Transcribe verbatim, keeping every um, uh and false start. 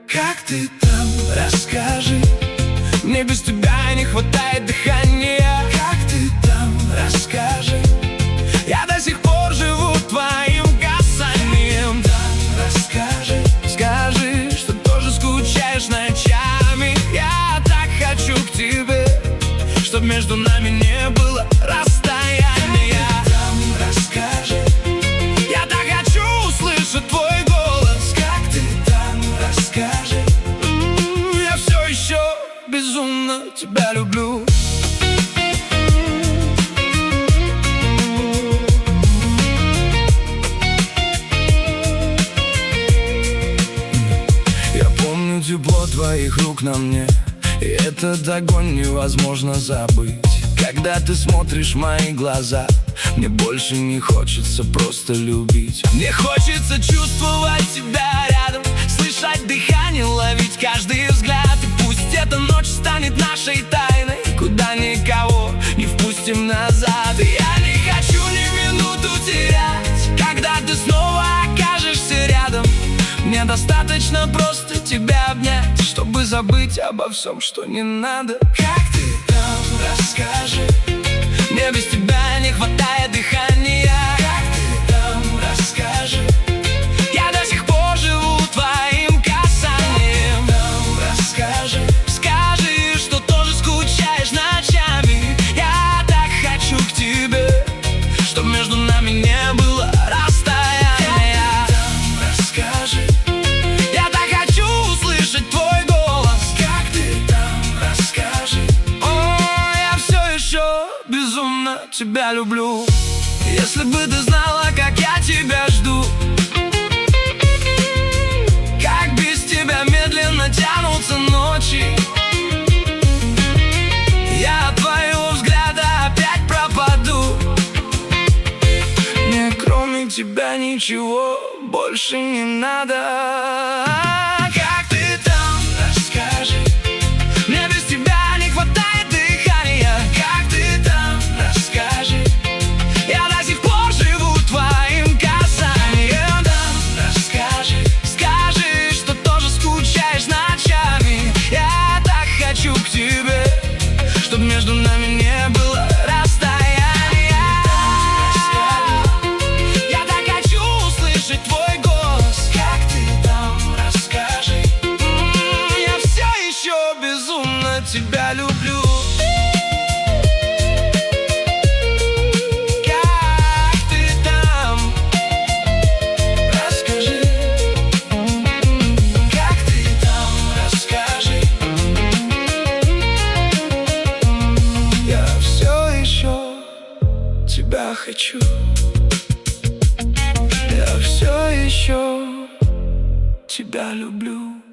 Как ты там? Расскажи. Мне без тебя не хватает дыхания. Как ты там? Расскажи. Я до сих пор живу твоим касанием. Да, расскажи. Скажи, что тоже скучаешь ночами. Я так хочу к тебе, чтоб между нами не было расстояния. Там расскажи. Я так хочу услышать твой голос. Как ты там? Расскажи. М-м, я все еще безумно тебя люблю. Я помню тепло твоих рук на мне, и этот огонь невозможно забыть. Когда ты смотришь в мои глаза, мне больше не хочется просто любить. Мне хочется чувствовать тебя рядом, слышать дыхание, ловить каждый взгляд. И пусть эта ночь станет нашей тайной, куда никого не впустим назад. И я не хочу ни минуту терять, когда ты снова окажешься рядом. Мне достаточно просто тебя обнять, чтобы забыть обо всем, что не надо. Как ты там? Расскажи. Мне без тебя не хватает дыхания. Как ты там? Расскажи. Я до сих пор живу твоим касанием. Там расскажи. Скажи, что тоже скучаешь ночами. Я так хочу к тебе, чтоб между нами не было расстояния. Там расскажи. Я так хочу услышать твой голос. Как ты там? Расскажи. О, я все еще безумно тебя люблю. Если бы ты знала, как я тебя жду, как без тебя медленно тянутся ночи. Я от твоего взгляда опять пропаду. Мне кроме тебя ничего больше не надо. Как ты там? Расскажи. Мне без тебя не хватает дыхания. Как ты там? Расскажи. Я до сих пор живу твоим касанием. Там расскажи. Скажи, что тоже скучаешь ночами. Я так хочу к тебе, чтоб между нами не было расстояния. Я так хочу услышать твой голос. Как ты там? Расскажи. М-м, я все еще безумно тебя люблю. Как ты там? Расскажи. Как ты там? Расскажи. Я все еще тебя хочу. Я все еще тебя люблю.